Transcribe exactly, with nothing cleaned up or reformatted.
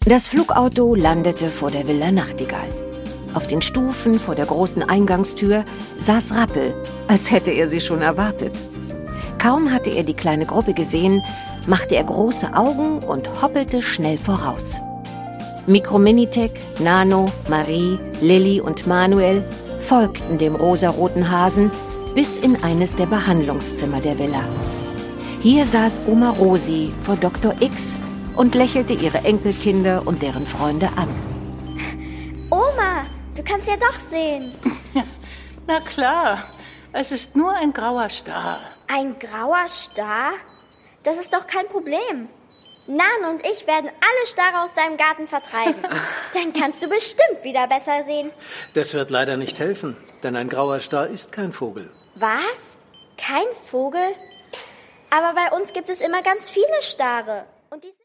Das Flugauto landete vor der Villa Nachtigall. Auf den Stufen vor der großen Eingangstür saß Rappel, als hätte er sie schon erwartet. Kaum hatte er die kleine Gruppe gesehen, machte er große Augen und hoppelte schnell voraus. Mikrominitec, Nano, Marie, Lilli und Manuel folgten dem rosaroten Hasen bis in eines der Behandlungszimmer der Villa. Hier saß Oma Rosi vor Doktor X und lächelte ihre Enkelkinder und deren Freunde an. Oma, du kannst ja doch sehen. Na klar, es ist nur ein grauer Star. Ein grauer Star? Das ist doch kein Problem. Nan und ich werden alle Starre aus deinem Garten vertreiben. Dann kannst du bestimmt wieder besser sehen. Das wird leider nicht helfen, denn ein grauer Star ist kein Vogel. Was? Kein Vogel? Aber bei uns gibt es immer ganz viele Stare. Und die